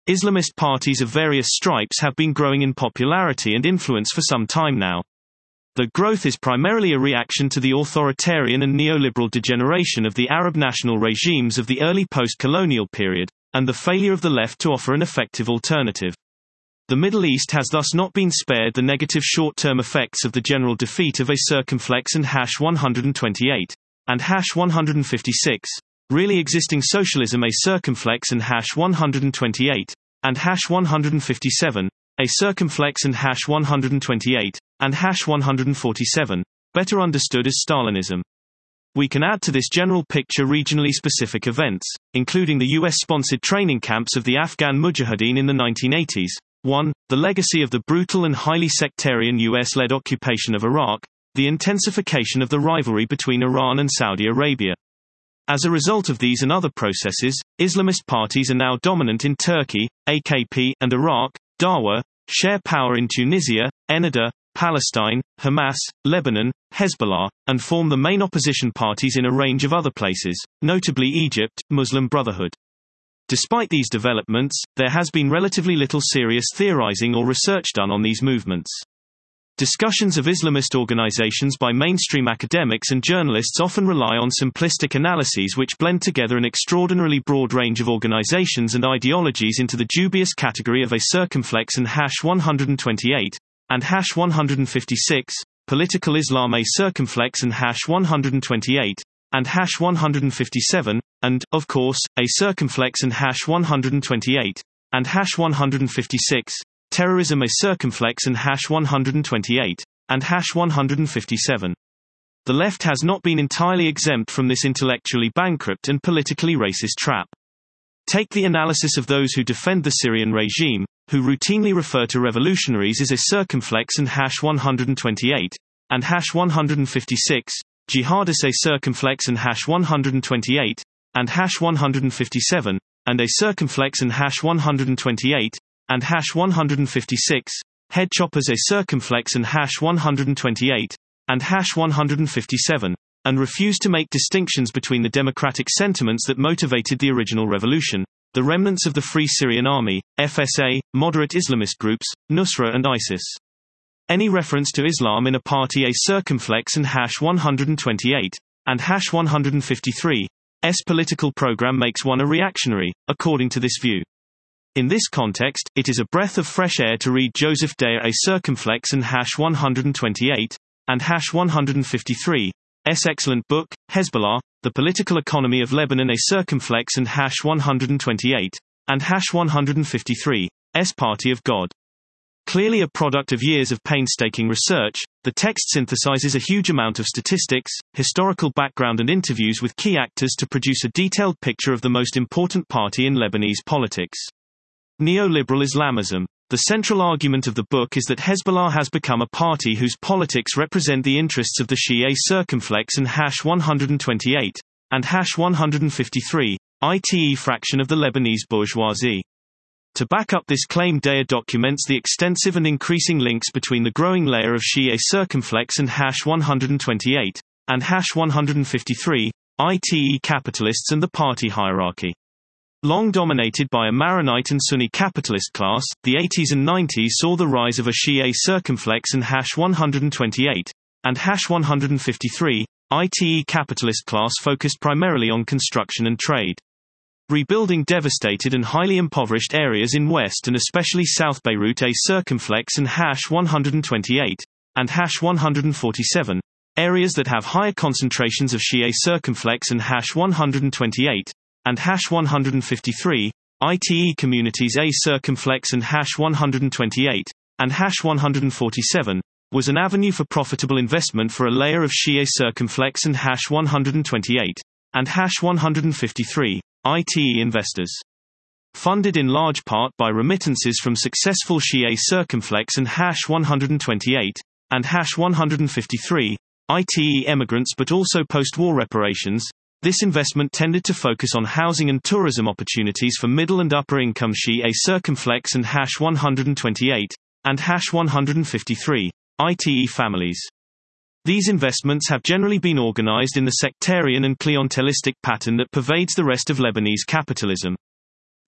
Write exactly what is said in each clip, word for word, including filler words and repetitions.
Islamist parties of various stripes have been growing in popularity and influence for some time now. The growth is primarily a reaction to the authoritarian and neoliberal degeneration of the Arab national regimes of the early post-colonial period, and the failure of the left to offer an effective alternative. The Middle East has thus not been spared the negative short-term effects of the general defeat of a circumflex and hash one twenty-eight, and hash one fifty-six, really existing socialism a circumflex and hash one twenty-eight, and hash one fifty-seven, a circumflex and hash one twenty-eight, and hash one forty-seven, better understood as Stalinism. We can add to this general picture regionally specific events, including the U S-sponsored training camps of the Afghan Mujahideen in the nineteen eighties, one The legacy of the brutal and highly sectarian U S-led occupation of Iraq, the intensification of the rivalry between Iran and Saudi Arabia. As a result of these and other processes, Islamist parties are now dominant in Turkey, A K P, and Iraq, Dawa, share power in Tunisia, Ennahda, Palestine, Hamas, Lebanon, Hezbollah, and form the main opposition parties in a range of other places, notably Egypt, Muslim Brotherhood. Despite these developments, there has been relatively little serious theorizing or research done on these movements. Discussions of Islamist organizations by mainstream academics and journalists often rely on simplistic analyses which blend together an extraordinarily broad range of organizations and ideologies into the dubious category of a circumflex and hash one twenty-eight, and hash one fifty-six, political Islam a circumflex and hash one twenty-eight, and hash one fifty-seven, and, of course, a circumflex and hash one twenty-eight, and hash one fifty-six, terrorism a circumflex and hash one twenty-eight, and hash one fifty-seven. The left has not been entirely exempt from this intellectually bankrupt and politically racist trap. Take the analysis of those who defend the Syrian regime, who routinely refer to revolutionaries as a circumflex and hash one twenty-eight, and hash one fifty-six, jihadists a circumflex and hash one twenty-eight, and hash one fifty-seven, and a circumflex and hash one twenty-eight, and hash one fifty-six, head choppers a circumflex and hash one twenty-eight, and hash one fifty-seven, and refuse to make distinctions between the democratic sentiments that motivated the original revolution, the remnants of the Free Syrian Army, F S A, moderate Islamist groups, Nusra and ISIS. Any reference to Islam in a party a circumflex and hash one twenty-eight, and hash one fifty-three, S political program makes one a reactionary, according to this view. In this context, it is a breath of fresh air to read Joseph Dayer a circumflex and hash one twenty-eight, and hash one fifty-three, S excellent book, Hezbollah, The Political Economy of Lebanon a circumflex and hash one twenty-eight, and hash one fifty-three, S Party of God. Clearly a product of years of painstaking research, the text synthesizes a huge amount of statistics, historical background and interviews with key actors to produce a detailed picture of the most important party in Lebanese politics. Neoliberal Islamism. The central argument of the book is that Hezbollah has become a party whose politics represent the interests of the Shia circumflex and hash one twenty-eight, and hash one fifty-three, that is fraction of the Lebanese bourgeoisie. To back up this claim, Dayer documents the extensive and increasing links between the growing layer of Shia circumflex and hash one twenty-eight, and hash one fifty-three, that is capitalists and the party hierarchy. Long dominated by a Maronite and Sunni capitalist class, the eighties and nineties saw the rise of a Shia circumflex and hash one twenty-eight, and hash one fifty-three, that is capitalist class focused primarily on construction and trade. Rebuilding devastated and highly impoverished areas in West and especially South Beirut a circumflex and hash one twenty-eight, and hash one forty-seven, areas that have higher concentrations of Shia circumflex and hash one twenty-eight, and hash one fifty-three, that is communities a circumflex and hash one twenty-eight, and hash one forty-seven, was an avenue for profitable investment for a layer of Shia circumflex and hash one twenty-eight, and hash one fifty-three, that is investors. Funded in large part by remittances from successful Shia circumflex and hash one twenty-eight, and hash one fifty-three, that is emigrants but also post-war reparations, this investment tended to focus on housing and tourism opportunities for middle and upper income Shia circumflex and hash one twenty-eight, and hash one fifty-three, that is families. These investments have generally been organized in the sectarian and clientelistic pattern that pervades the rest of Lebanese capitalism.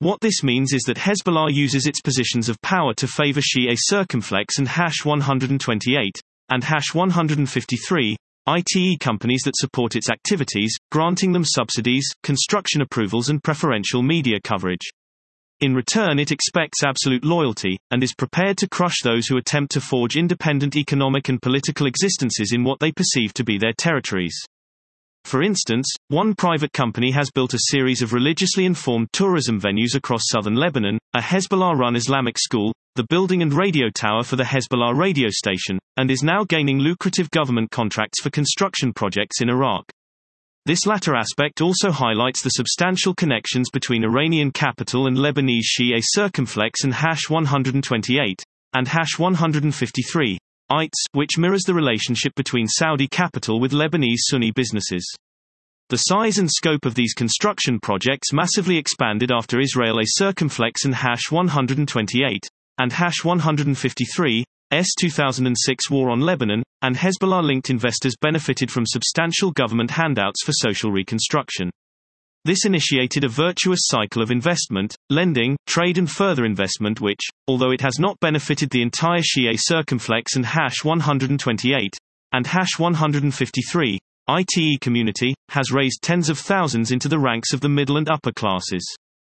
What this means is that Hezbollah uses its positions of power to favor Shi'a Circumflex and Hash one twenty-eight, and Hash one fifty-three, I T E companies that support its activities, granting them subsidies, construction approvals and preferential media coverage. In return it expects absolute loyalty, and is prepared to crush those who attempt to forge independent economic and political existences in what they perceive to be their territories. For instance, one private company has built a series of religiously informed tourism venues across southern Lebanon, a Hezbollah-run Islamic school, the building and radio tower for the Hezbollah radio station, and is now gaining lucrative government contracts for construction projects in Iraq. This latter aspect also highlights the substantial connections between Iranian capital and Lebanese Shi'a Circumflex and Hash one twenty-eight, and Hash one fifty-three, I T S, which mirrors the relationship between Saudi capital with Lebanese Sunni businesses. The size and scope of these construction projects massively expanded after Israel A Circumflex and Hash one twenty-eight, and Hash one fifty-three, S two thousand six war on Lebanon, and Hezbollah-linked investors benefited from substantial government handouts for social reconstruction. This initiated a virtuous cycle of investment, lending, trade and further investment which, although it has not benefited the entire Shi'a Circumflex and Hash one twenty-eight, and Hash one fifty-three, I T E community, has raised tens of thousands into the ranks of the middle and upper classes.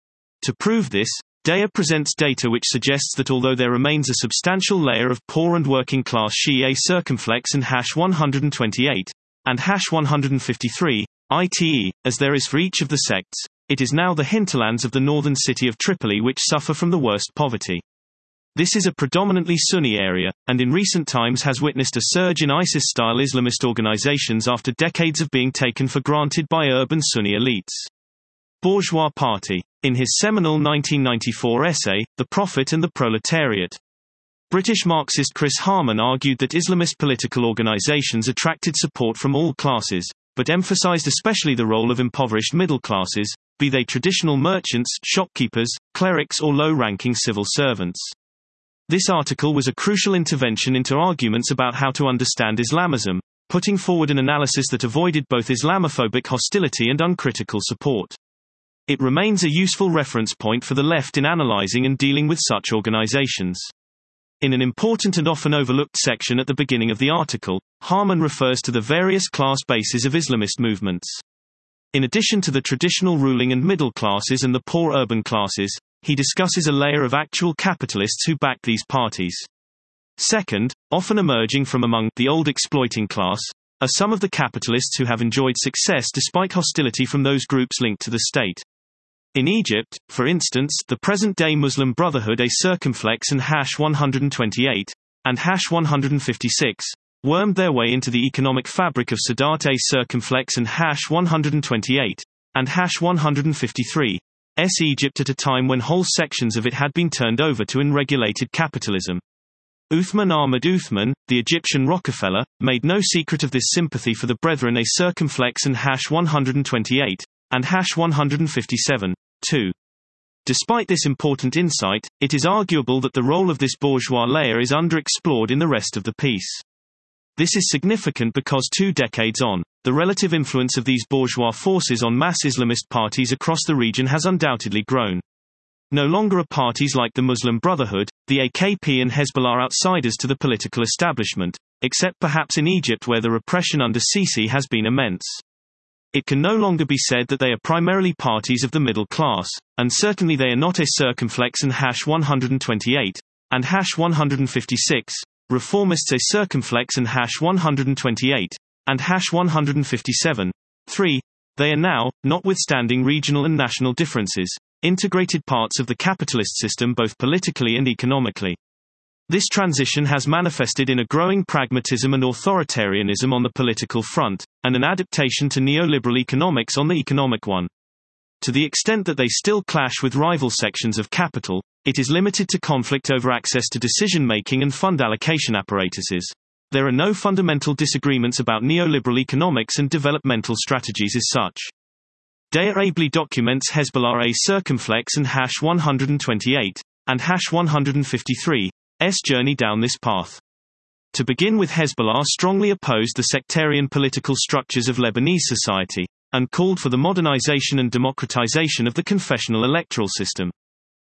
To prove this, DEA presents data which suggests that although there remains a substantial layer of poor and working-class Shi'a Circumflex and Hash one twenty-eight, and Hash one fifty-three, I T E, as there is for each of the sects, it is now the hinterlands of the northern city of Tripoli which suffer from the worst poverty. This is a predominantly Sunni area, and in recent times has witnessed a surge in ISIS-style Islamist organizations after decades of being taken for granted by urban Sunni elites. Bourgeois Party. In his seminal nineteen ninety-four essay, The Prophet and the Proletariat, British Marxist Chris Harman argued that Islamist political organizations attracted support from all classes, but emphasized especially the role of impoverished middle classes, be they traditional merchants, shopkeepers, clerics or low-ranking civil servants. This article was a crucial intervention into arguments about how to understand Islamism, putting forward an analysis that avoided both Islamophobic hostility and uncritical support. It remains a useful reference point for the left in analyzing and dealing with such organizations. In an important and often overlooked section at the beginning of the article, Harman refers to the various class bases of Islamist movements. In addition to the traditional ruling and middle classes and the poor urban classes, he discusses a layer of actual capitalists who back these parties. Second, often emerging from among the old exploiting class, are some of the capitalists who have enjoyed success despite hostility from those groups linked to the state. In Egypt, for instance, the present-day Muslim Brotherhood A Circumflex and Hash one twenty-eight, and Hash one fifty-six, wormed their way into the economic fabric of Sadat A Circumflex and Hash one twenty-eight, and Hash one fifty-three, S Egypt at a time when whole sections of it had been turned over to unregulated capitalism. Uthman Ahmed Uthman, the Egyptian Rockefeller, made no secret of this sympathy for the Brethren A Circumflex and Hash one twenty-eight, and Hash one fifty-seven, too. Despite this important insight, it is arguable that the role of this bourgeois layer is underexplored in the rest of the piece. This is significant because two decades on, the relative influence of these bourgeois forces on mass Islamist parties across the region has undoubtedly grown. No longer are parties like the Muslim Brotherhood, the A K P and Hezbollah outsiders to the political establishment, except perhaps in Egypt where the repression under Sisi has been immense. It can no longer be said that they are primarily parties of the middle class, and certainly they are not A Circumflex and Hash one twenty-eight, and Hash one fifty-six, Reformists A Circumflex and Hash one twenty-eight, and Hash one fifty-seven. three. They are now, notwithstanding regional and national differences, integrated parts of the capitalist system both politically and economically. This transition has manifested in a growing pragmatism and authoritarianism on the political front, and an adaptation to neoliberal economics on the economic one. To the extent that they still clash with rival sections of capital, it is limited to conflict over access to decision-making and fund allocation apparatuses. There are no fundamental disagreements about neoliberal economics and developmental strategies as such. DEA ably documents Hezbollah A Circumflex and Hash one twenty-eight, and Hash one fifty-three, S journey down this path. To begin with, Hezbollah strongly opposed the sectarian political structures of Lebanese society, and called for the modernization and democratization of the confessional electoral system.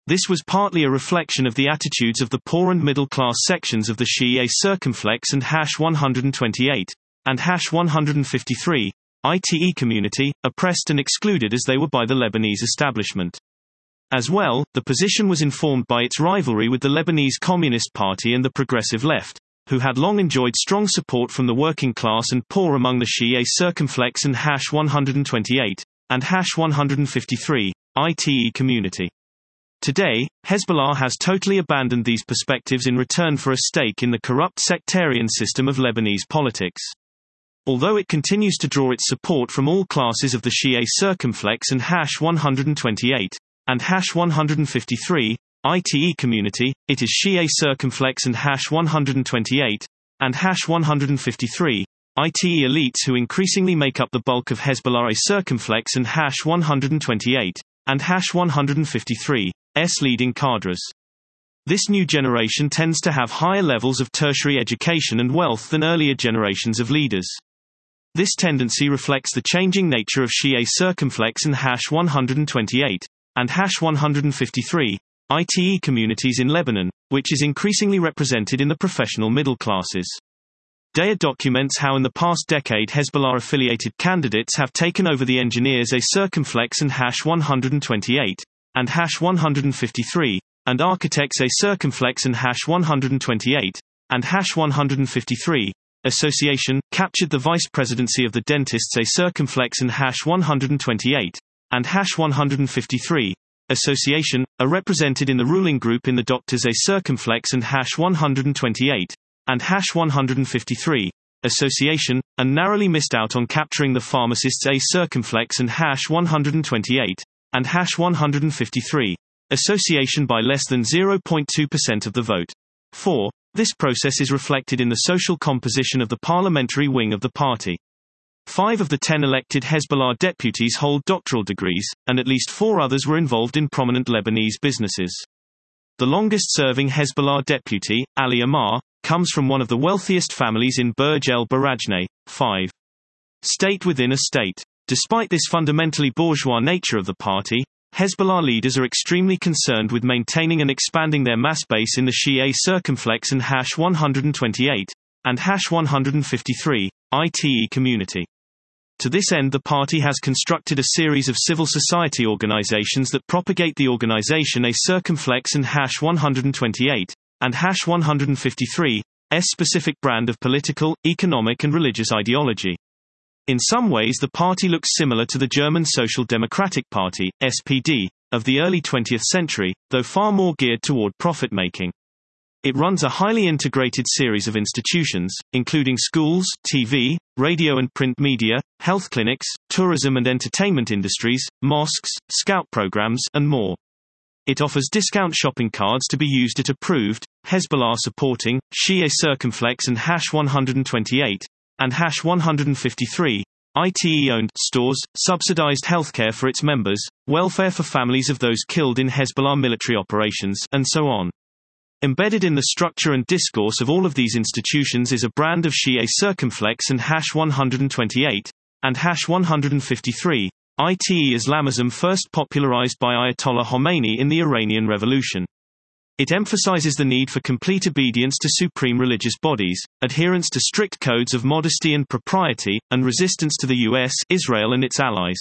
This was partly a reflection of the attitudes of the poor and middle-class sections of the Shia circumflex and one twenty-eight, and one fifty-three, I T E community, oppressed and excluded as they were by the Lebanese establishment. As well, the position was informed by its rivalry with the Lebanese Communist Party and the Progressive Left, who had long enjoyed strong support from the working class and poor among the Shia circumflex and one twenty-eight, and one fifty-three, I T E community. Today, Hezbollah has totally abandoned these perspectives in return for a stake in the corrupt sectarian system of Lebanese politics. Although it continues to draw its support from all classes of the Shia circumflex and one twenty-eight, and one fifty-three, I T E community, it is Shia circumflex and one twenty-eight, and one fifty-three, I T E elites who increasingly make up the bulk of Hezbollah circumflex and one twenty-eight, and one fifty-three, S leading cadres. This new generation tends to have higher levels of tertiary education and wealth than earlier generations of leaders. This tendency reflects the changing nature of Shia circumflex and one twenty-eight, and one fifty-three, I T E communities in Lebanon, which is increasingly represented in the professional middle classes. Deir documents how in the past decade Hezbollah-affiliated candidates have taken over the engineers a circumflex and one twenty-eight, and one fifty-three, and architects a circumflex and one twenty-eight, and one fifty-three, association, captured the vice presidency of the dentists a circumflex and one twenty-eight, and one fifty-three, association, are represented in the ruling group in the doctors a circumflex and one twenty-eight, and one fifty-three, association, and narrowly missed out on capturing the pharmacists a circumflex and one twenty-eight, and one fifty-three, association by less than zero point two percent of the vote. four. This process is reflected in the social composition of the parliamentary wing of the party. Five of the ten elected Hezbollah deputies hold doctoral degrees, and at least four others were involved in prominent Lebanese businesses. The longest-serving Hezbollah deputy, Ali Amar, comes from one of the wealthiest families in Burj el Barajneh. five. State within a state. Despite this fundamentally bourgeois nature of the party, Hezbollah leaders are extremely concerned with maintaining and expanding their mass base in the Shia circumflex and one twenty-eight, and one fifty-three, I T E community. To this end, the party has constructed a series of civil society organizations that propagate the organization a circumflex and one twenty-eight, and one fifty-three, S specific brand of political, economic and religious ideology. In some ways the party looks similar to the German Social Democratic Party, S P D, of the early twentieth century, though far more geared toward profit-making. It runs a highly integrated series of institutions, including schools, T V, radio and print media, health clinics, tourism and entertainment industries, mosques, scout programs, and more. It offers discount shopping cards to be used at approved, Hezbollah-supporting, Shia circumflex and one twenty-eight, and one fifty-three, I T E-owned stores, subsidized healthcare for its members, welfare for families of those killed in Hezbollah military operations, and so on. Embedded in the structure and discourse of all of these institutions is a brand of Shia circumflex and one twenty-eight, and one fifty-three, I T E Islamism first popularized by Ayatollah Khomeini in the Iranian Revolution. It emphasizes the need for complete obedience to supreme religious bodies, adherence to strict codes of modesty and propriety, and resistance to the U S, Israel and its allies.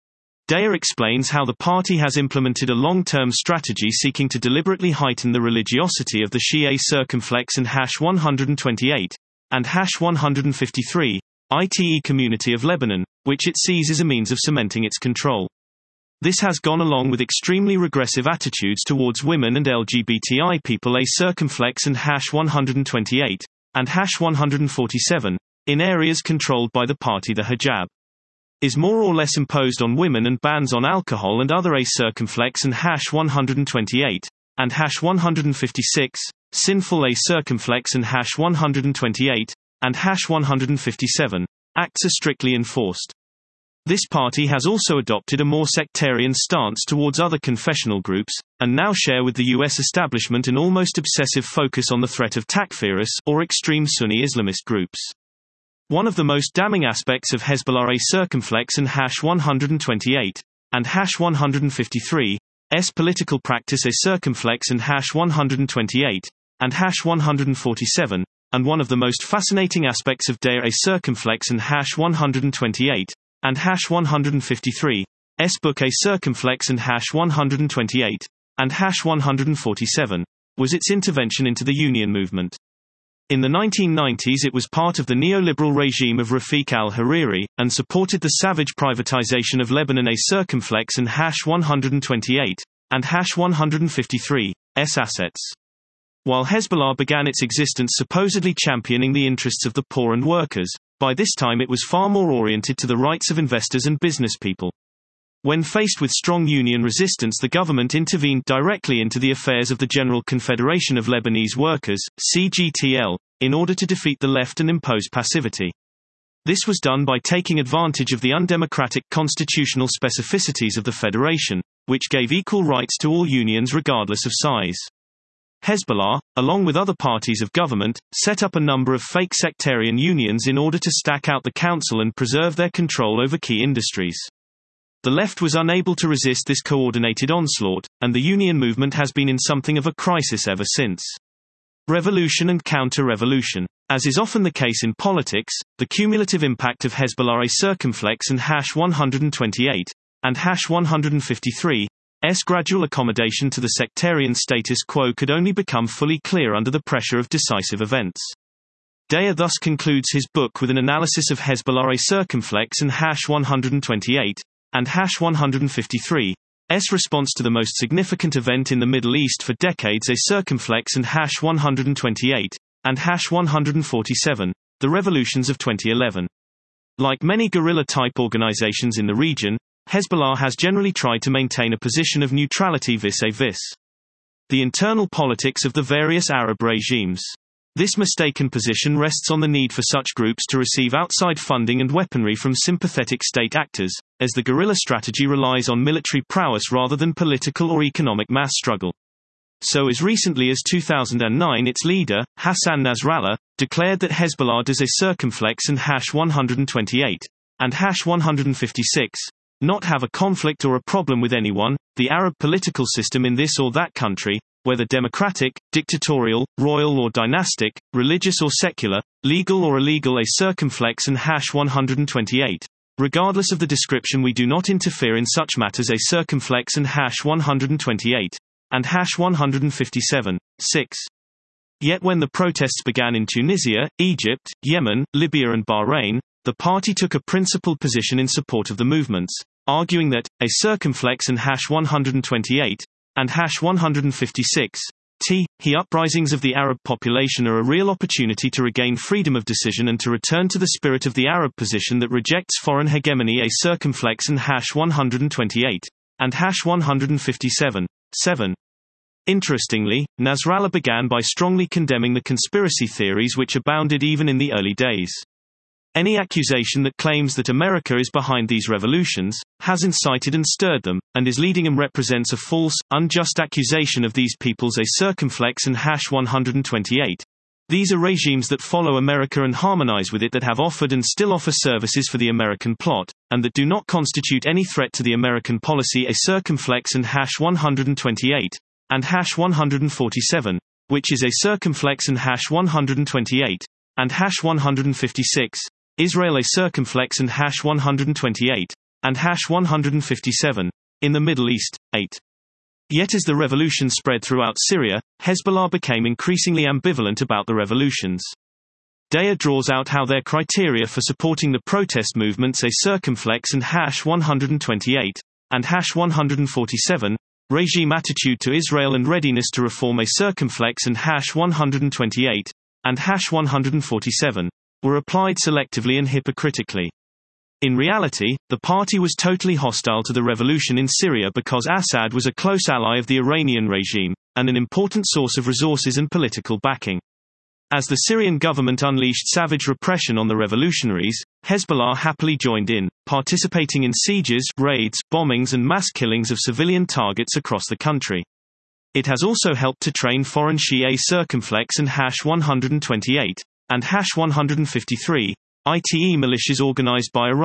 Deir explains how the party has implemented a long-term strategy seeking to deliberately heighten the religiosity of the Shia circumflex and one twenty-eight, and one fifty-three, I T E community of Lebanon, which it sees as a means of cementing its control. This has gone along with extremely regressive attitudes towards women and L G B T I people a circumflex and one twenty-eight, and one forty-seven, in areas controlled by the party. The hijab is more or less imposed on women and bans on alcohol and other a circumflex and one twenty-eight, and one fifty-six, sinful a circumflex and one twenty-eight, and one fifty-seven, acts are strictly enforced. This party has also adopted a more sectarian stance towards other confessional groups, and now share with the U S establishment an almost obsessive focus on the threat of takfiris, or extreme Sunni Islamist groups. One of the most damning aspects of Hezbollah a circumflex and one twenty-eight, and one fifty-three, S political practice a circumflex and hash one twenty-eight, and hash one forty-seven, and one of the most fascinating aspects of Deya a circumflex and hash one twenty-eight, and hash one fifty-three, S book a circumflex and hash one twenty-eight, and hash one forty-seven, was its intervention into the Union movement. In the nineteen nineties it was part of the neoliberal regime of Rafiq al-Hariri, and supported the savage privatization of Lebanon a circumflex and hash one twenty-eight, and hash one fifty-three, S assets. While Hezbollah began its existence supposedly championing the interests of the poor and workers, by this time it was far more oriented to the rights of investors and business people. When faced with strong union resistance, the government intervened directly into the affairs of the General Confederation of Lebanese Workers, C G T L, in order to defeat the left and impose passivity. This was done by taking advantage of the undemocratic constitutional specificities of the federation, which gave equal rights to all unions regardless of size. Hezbollah, along with other parties of government, set up a number of fake sectarian unions in order to stack out the council and preserve their control over key industries. The left was unable to resist this coordinated onslaught, and the union movement has been in something of a crisis ever since. Revolution and counter-revolution. As is often the case in politics, the cumulative impact of Hezbollah a circumflex and hash one twenty-eight, and hash one fifty-three, S gradual accommodation to the sectarian status quo could only become fully clear under the pressure of decisive events. Deya thus concludes his book with an analysis of Hezbollah a circumflex and hash one twenty-eight, and hash one fifty-three, S response to the most significant event in the Middle East for decades a circumflex and hash one twenty-eight, and hash one forty-seven, the revolutions of twenty eleven. Like many guerrilla-type organizations in the region, Hezbollah has generally tried to maintain a position of neutrality vis-a-vis the internal politics of the various Arab regimes. This mistaken position rests on the need for such groups to receive outside funding and weaponry from sympathetic state actors, as the guerrilla strategy relies on military prowess rather than political or economic mass struggle. So as recently as two thousand nine its leader, Hassan Nasrallah, declared that Hezbollah does a circumflex and hash one twenty-eight, and hash one fifty-six, not have a conflict or a problem with anyone, the Arab political system in this or that country, whether democratic, dictatorial, royal or dynastic, religious or secular, legal or illegal a circumflex and hash one twenty-eight. Regardless of the description we do not interfere in such matters a circumflex and hash one twenty-eight, and hash one fifty-seven, six. Yet when the protests began in Tunisia, Egypt, Yemen, Libya and Bahrain, the party took a principled position in support of the movements, arguing that, a circumflex and hash one twenty-eight, and hash one fifty-six, t. he uprisings of the Arab population are a real opportunity to regain freedom of decision and to return to the spirit of the Arab position that rejects foreign hegemony a circumflex and hash one twenty-eight, and hash one fifty-seven, seven. Interestingly, Nasrallah began by strongly condemning the conspiracy theories which abounded even in the early days. Any accusation that claims that America is behind these revolutions, has incited and stirred them, and is leading and represents a false, unjust accusation of these peoples a circumflex and hash one twenty-eight. These are regimes that follow America and harmonize with it that have offered and still offer services for the American plot, and that do not constitute any threat to the American policy a circumflex and hash one twenty-eight, and hash one forty-seven, which is a circumflex and hash one twenty-eight, and hash one fifty-six. Israel a circumflex and hash one twenty-eight, and hash one fifty-seven, in the Middle East, eight. Yet as the revolution spread throughout Syria, Hezbollah became increasingly ambivalent about the revolutions. Deya draws out how their criteria for supporting the protest movements a circumflex and hash one twenty-eight, and hash one forty-seven, regime attitude to Israel and readiness to reform a circumflex and hash one twenty-eight, and hash one forty-seven, were applied selectively and hypocritically. In reality, the party was totally hostile to the revolution in Syria because Assad was a close ally of the Iranian regime, and an important source of resources and political backing. As the Syrian government unleashed savage repression on the revolutionaries, Hezbollah happily joined in, participating in sieges, raids, bombings and mass killings of civilian targets across the country. It has also helped to train foreign Shia circumflex and hash one twenty-eight, and hash one fifty-three, I T E militias organized by Iran,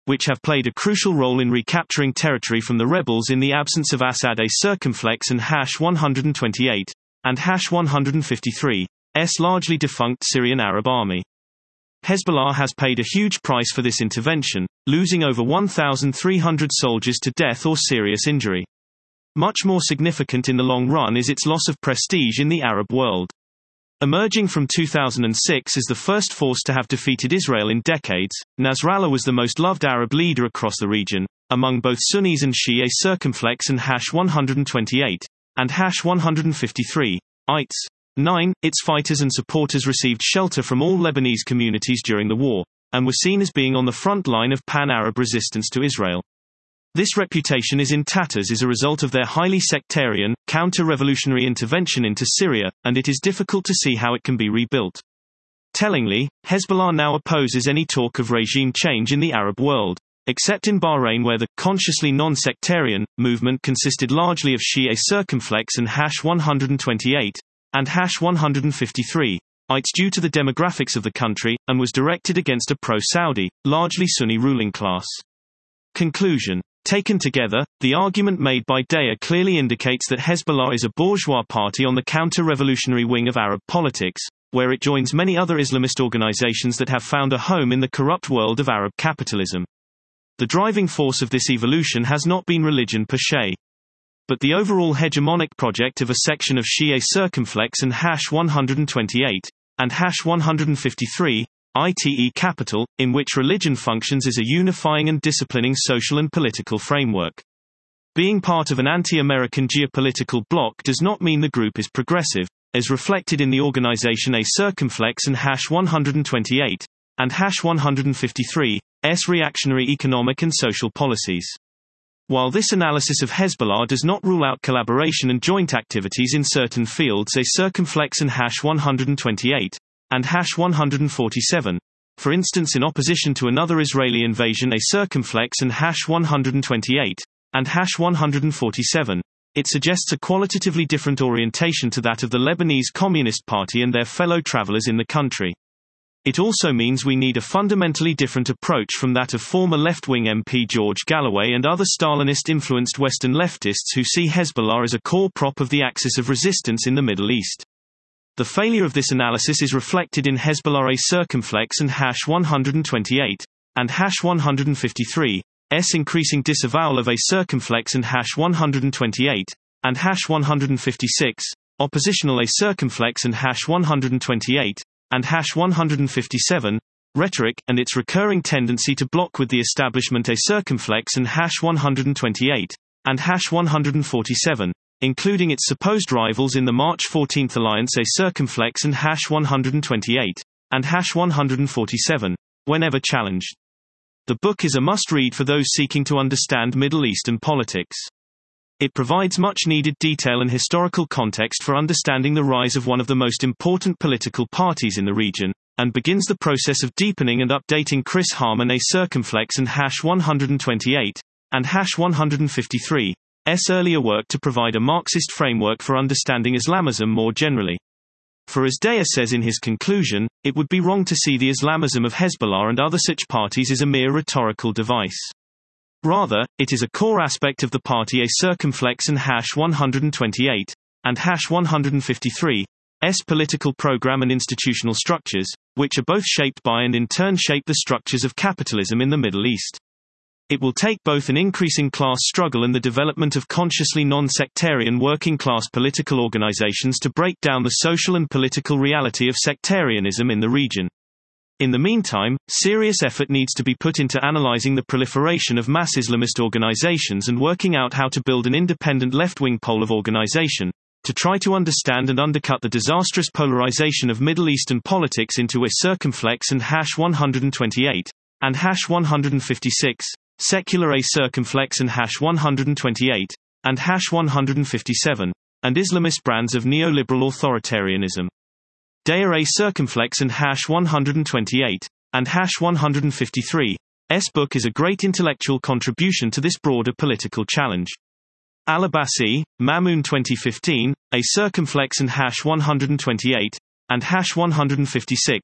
which have played a crucial role in recapturing territory from the rebels in the absence of Assad. A circumflex and one twenty-eight, and one fifty-three, S largely defunct Syrian Arab army. Hezbollah has paid a huge price for this intervention, losing over one thousand three hundred soldiers to death or serious injury. Much more significant in the long run is its loss of prestige in the Arab world. Emerging from two thousand six as the first force to have defeated Israel in decades, Nasrallah was the most loved Arab leader across the region, among both Sunnis and Shia. Circumflex and one twenty-eight, and one fifty-three, ites. nine. Its fighters and supporters received shelter from all Lebanese communities during the war, and were seen as being on the front line of pan-Arab resistance to Israel. This reputation is in tatters as a result of their highly sectarian, counter-revolutionary intervention into Syria, and it is difficult to see how it can be rebuilt. Tellingly, Hezbollah now opposes any talk of regime change in the Arab world, except in Bahrain, where the consciously non-sectarian movement consisted largely of Shia. Circumflex and one twenty-eight, and one fifty-three, ites due to the demographics of the country, and was directed against a pro-Saudi, largely Sunni ruling class. Conclusion. Taken together, the argument made by Deya clearly indicates that Hezbollah is a bourgeois party on the counter-revolutionary wing of Arab politics, where it joins many other Islamist organizations that have found a home in the corrupt world of Arab capitalism. The driving force of this evolution has not been religion per se, but the overall hegemonic project of a section of Shia. Circumflex and one twenty-eight, and one fifty-three, that is capital, in which religion functions as a unifying and disciplining social and political framework. Being part of an anti-American geopolitical bloc does not mean the group is progressive, as reflected in the organization A Circumflex and one twenty-eight, and one fifty-three, S reactionary economic and social policies. While this analysis of Hezbollah does not rule out collaboration and joint activities in certain fields, A Circumflex and one twenty-eight, and one forty-seven, for instance in opposition to another Israeli invasion. A Circumflex and one twenty-eight, and one forty-seven, it suggests a qualitatively different orientation to that of the Lebanese Communist Party and their fellow travelers in the country. It also means we need a fundamentally different approach from that of former left-wing M P George Galloway and other Stalinist-influenced Western leftists who see Hezbollah as a core prop of the axis of resistance in the Middle East. The failure of this analysis is reflected in Hezbollah. A Circumflex and one twenty-eight, and one fifty-three, S increasing disavowal of A Circumflex and one twenty-eight, and one fifty-six, oppositional A Circumflex and one twenty-eight, and one fifty-seven, rhetoric, and its recurring tendency to block with the establishment A Circumflex and one twenty-eight, and one forty-seven, including its supposed rivals in the March fourteenth alliance A Circumflex and one twenty-eight, and one forty-seven, whenever challenged. The book is a must-read for those seeking to understand Middle Eastern politics. It provides much-needed detail and historical context for understanding the rise of one of the most important political parties in the region, and begins the process of deepening and updating Chris Harman A Circumflex and one twenty-eight, and one fifty-three, S earlier work to provide a Marxist framework for understanding Islamism more generally. For as Deya says in his conclusion, it would be wrong to see the Islamism of Hezbollah and other such parties as a mere rhetorical device. Rather, it is a core aspect of the party A Circumflex and one twenty-eight, and one fifty-three, S political program and institutional structures, which are both shaped by and in turn shape the structures of capitalism in the Middle East. It will take both an increasing class struggle and the development of consciously non-sectarian working-class political organizations to break down the social and political reality of sectarianism in the region. In the meantime, serious effort needs to be put into analyzing the proliferation of mass Islamist organizations and working out how to build an independent left-wing pole of organization, to try to understand and undercut the disastrous polarization of Middle Eastern politics into A Circumflex and one twenty-eight, and one fifty-six, secular A Circumflex and one twenty-eight, and one fifty-seven, and Islamist brands of neoliberal authoritarianism. Deya A Circumflex and one twenty-eight, and one fifty-three, S book is a great intellectual contribution to this broader political challenge. Al-Abbasi, Mamoun twenty fifteen, A Circumflex and one twenty-eight, and one fifty-six,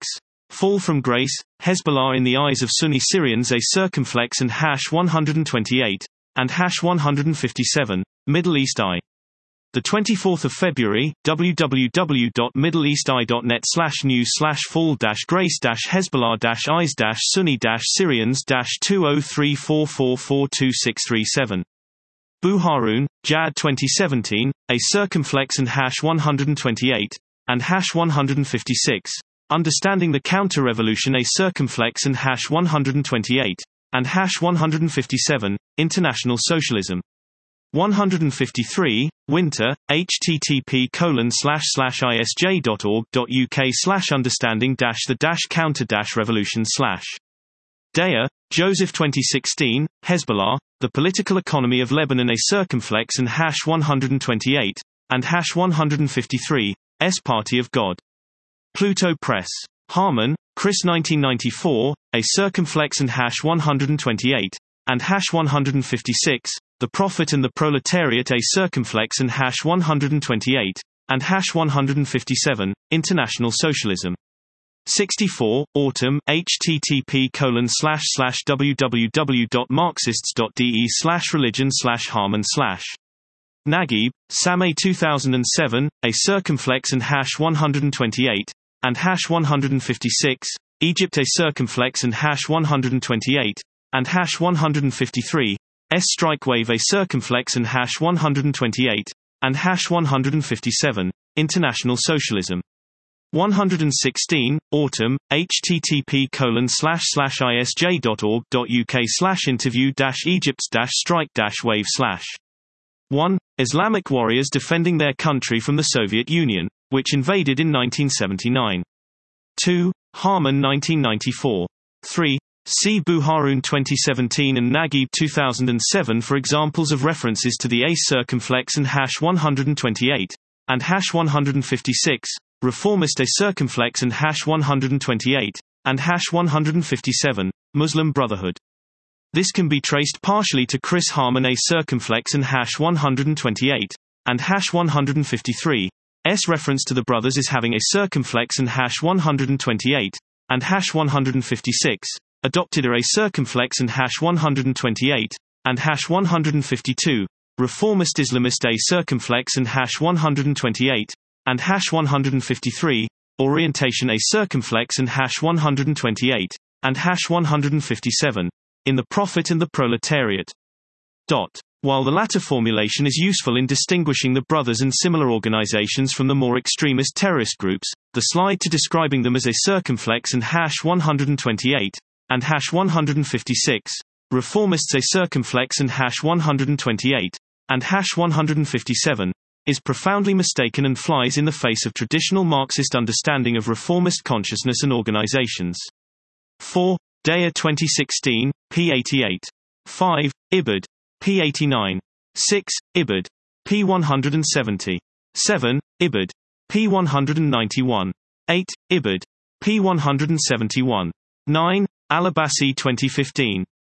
Fall from grace, Hezbollah in the eyes of Sunni Syrians, a circumflex, and hash one twenty-eight, and hash one fifty-seven, Middle East Eye. The twenty-fourth of February, w w w dot middle east eye dot net slash news slash fall dash grace dash Hezbollah dash eyes dash Sunni dash Syrians dash two oh three four four four two six three seven. Buharun, Jad twenty seventeen, a circumflex, and hash one twenty-eight, and hash one fifty-six, Understanding the Counter-Revolution, a circumflex, and hash one twenty-eight, and hash one fifty-seven, International Socialism. one fifty-three, Winter, http colon slash slash isj.org.uk slash understanding dash the dash counter dash revolution slash. Deyer, Joseph twenty sixteen, Hezbollah, The Political Economy of Lebanon, a circumflex, and hash one twenty-eight, and hash one fifty-three, S Party of God. Pluto Press. Harman, Chris nineteen ninety-four, a circumflex, and hash one twenty-eight, and hash one fifty-six, The Prophet and the Proletariat, a circumflex, and hash one twenty-eight, and hash one fifty-seven, International Socialism. sixty-four, Autumn, http colon slash slash www.marxists.de slash religion slash Harman slash. Naguib, Sameh two thousand seven, a circumflex, and hash one twenty-eight, and hash one fifty-six, Egypt, a circumflex, and hash one twenty-eight, and hash one fifty-three, S Strike Wave, a circumflex, and hash one twenty-eight, and hash one fifty-seven, International Socialism. one sixteen, Autumn, http colon slash slash isj.org.uk slash interview dash Egypt's dash strike dash wave slash. one. Islamic warriors defending their country from the Soviet Union, which invaded in nineteen seventy-nine. two. Harman nineteen ninety-four. three. See Buharun twenty seventeen and Naguib two thousand seven for examples of references to the A circumflex and hash one twenty-eight, and hash one fifty-six, Reformist A circumflex and hash one twenty-eight, and hash one fifty-seven, Muslim Brotherhood. This can be traced partially to Chris Harman A circumflex and hash one twenty-eight, and hash one fifty-three, S reference to the brothers as having a circumflex and hash one twenty-eight, and hash one fifty-six, adopted are a circumflex and hash one twenty-eight, and hash one fifty-two, Reformist Islamist A circumflex and hash one twenty-eight, and hash one fifty-three, Orientation A circumflex and hash one twenty-eight, and hash one fifty-seven, in The Prophet and the Proletariat. Dot. While the latter formulation is useful in distinguishing the brothers and similar organizations from the more extremist terrorist groups, the slide to describing them as a circumflex and hash one twenty-eight, and hash one fifty-six, Reformists A circumflex and hash one twenty-eight, and hash one fifty-seven, is profoundly mistaken and flies in the face of traditional Marxist understanding of reformist consciousness and organizations. four. Deyer twenty sixteen, p eighty-eight. five. Ibid. p eighty-nine. six. Ibid. p one seventy. seven. Ibid. p one ninety-one. eight. Ibid. p one seventy-one. nine. Al-Abbasi twenty fifteen.